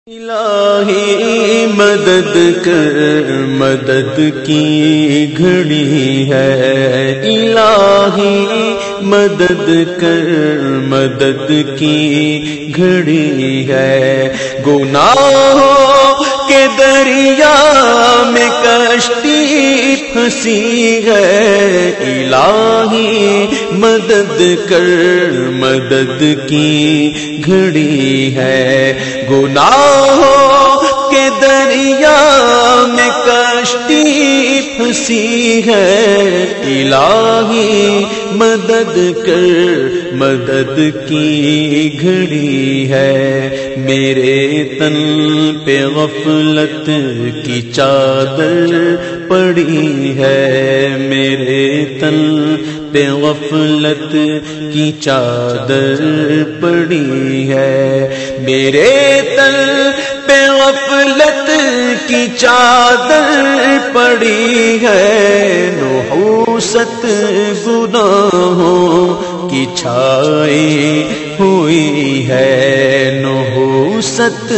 الہی مدد کر، مدد کی گھڑی ہے۔ الہی مدد کر، مدد کی گھڑی ہے۔ گناہوں کے دریا میں کشتی پھنسی ہے۔ الہی مدد کر، مدد کی گھڑی ہے۔ گناہوں کے دریا میں کشتی پھنسی ہے۔ الہی مدد کر، مدد کی گھڑی ہے۔ میرے تن پہ غفلت کی چادر پڑی ہے۔ میرے تن پہ غفلت کی چادر پڑی ہے۔ میرے تن پہ غفلت کی چادر پڑی ہے۔ نحوست گناہوں کی چھائی ہوئی ہے۔ نحوست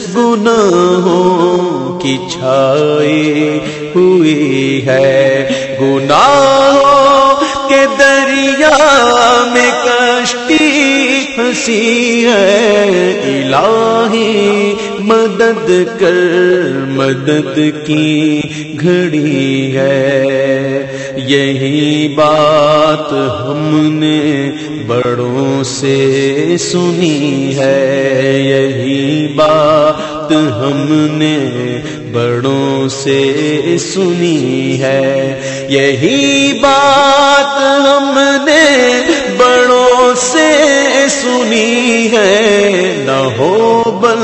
گناہوں کی چھائی ہوئی ہے۔ گناہوں کے دریا میں کشتی پھنسی ہے۔ الہی مدد کر، مدد کی گھڑی ہے۔ یہی بات ہم نے بڑوں سے سنی ہے۔ یہی بات ہم نے بڑوں سے سنی ہے۔ یہی بات ہم نے بڑوں سے سنی ہے۔ نہ ہو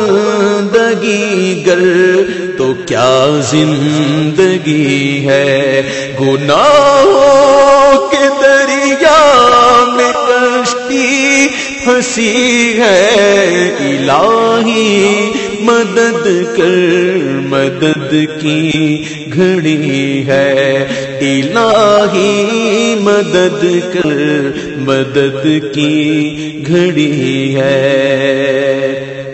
بندگی گر تو کیا زندگی ہے۔ گناہوں کے دریا میں کشتی پھنسی ہے۔ الہی مدد کر، مدد کی گھڑی ہے۔ الہی مدد کر، مدد کی گھڑی ہے۔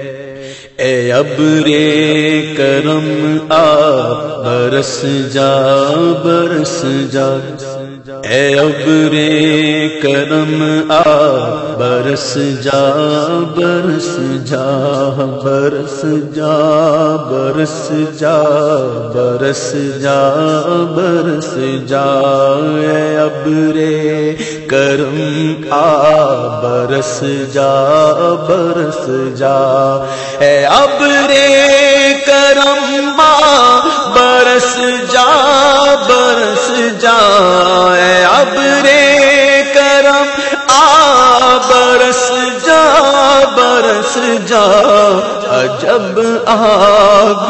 اے ابرے کرم آ برس جا، برس جا۔ اے ابرے کرم آ برس جا، برس جا، برس جا، برس جا، برس جا، برس جا۔ اے ابرے کرم آ برس جا، برس جا۔ اے ابرے کرم آ برس جا، برس جا۔ اے ابرے کرم آ برس جا، برس جا۔ عجب آگ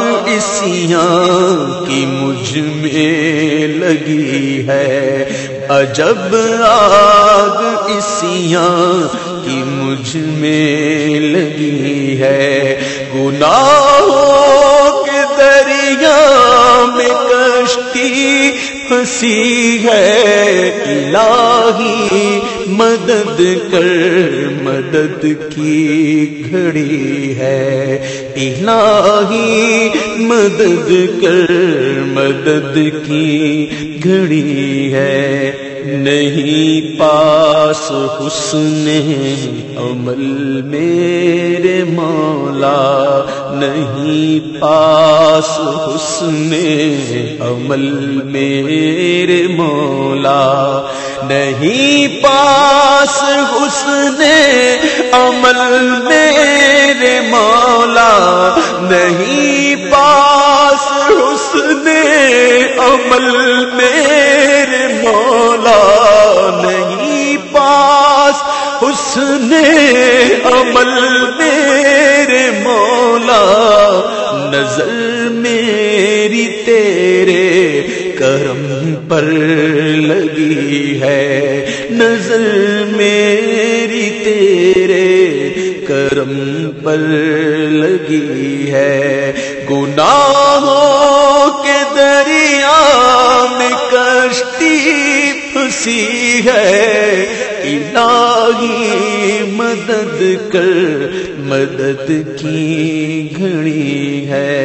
عصیاں کی مجھ میں لگی ہے۔ عجب آگ عصیاں کی مجھ میں لگی ہے۔ گناہوں کے دریا میں کشتی پھنسی ہے۔ الہی مدد کر، مدد کی گھڑی ہے۔ الہی مدد کر، مدد کی گھڑی ہے۔ نہیں پاس حسن عمل میرے مولا، نہیں پاس حسن عمل میرے مولا۔ نہیں پاس حسن عمل میرے مولا۔ نہیں پاس حسن عمل میرے مولا۔ نہیں پاس حسن عمل میرے مولا۔ نظر میری تیرے کرم پر لگی ہے۔ نظر میری تیرے کرم پر لگی ہے۔ گناہوں کے دریا میں کشتی پھنسی ہے۔ الہی مدد مدد کر مدد کی گھڑی ہے۔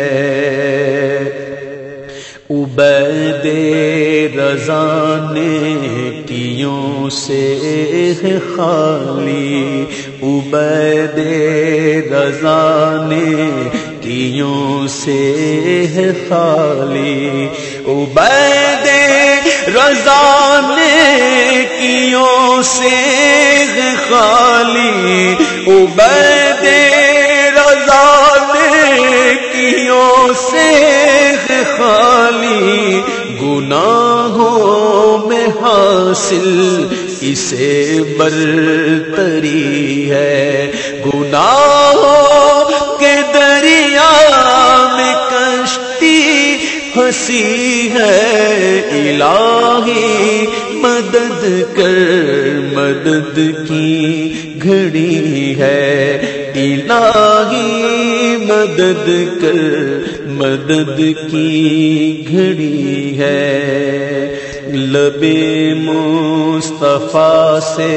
عبید رضا نے کیوں سے ہے خالی، عبید رضا نے کیوں سے ہے خالی، عبید رضا نے کیوں سے ہے خالی، عبید رضا نے کیوں سے ہے خالی، گناہوں میں حاصل اسے برتری ہے، گناہوں کے دریا میں کشتی پھنسی ہے، الہی مدد کر مدد کی گھڑی ہے، الہی مدد کر مدد کی گھڑی ہے۔ لب مصطفیٰ سے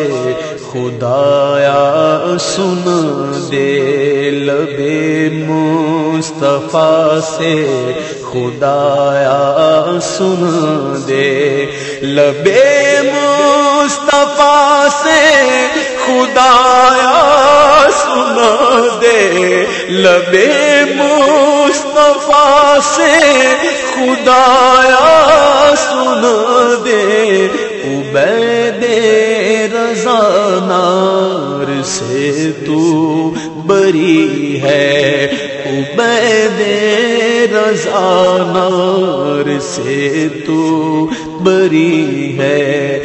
خدایا سنا دے، لب مصطفیٰ سے خدایا سنا دے، لب مصطفیٰ سے خدایا سنا دے، لب مصطفیٰ سے خدایا سنا دے، عبید رضا نار سے تو بری ہے، عبید رضا نار سے تو بری ہے،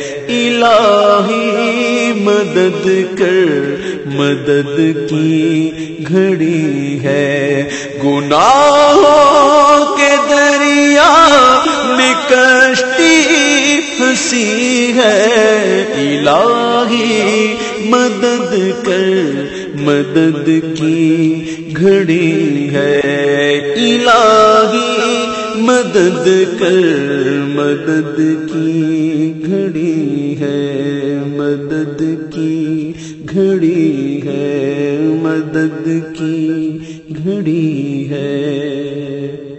الہی مدد کر مدد کی گھڑی ہے، گناہوں کے دریا میں کشتی پھنسی ہے، الہی مدد کر مدد کی گھڑی ہے، الہی مدد کر مدد کی گھڑی ہے، مدد کی گھڑی ہے، مدد کی گھڑی ہے۔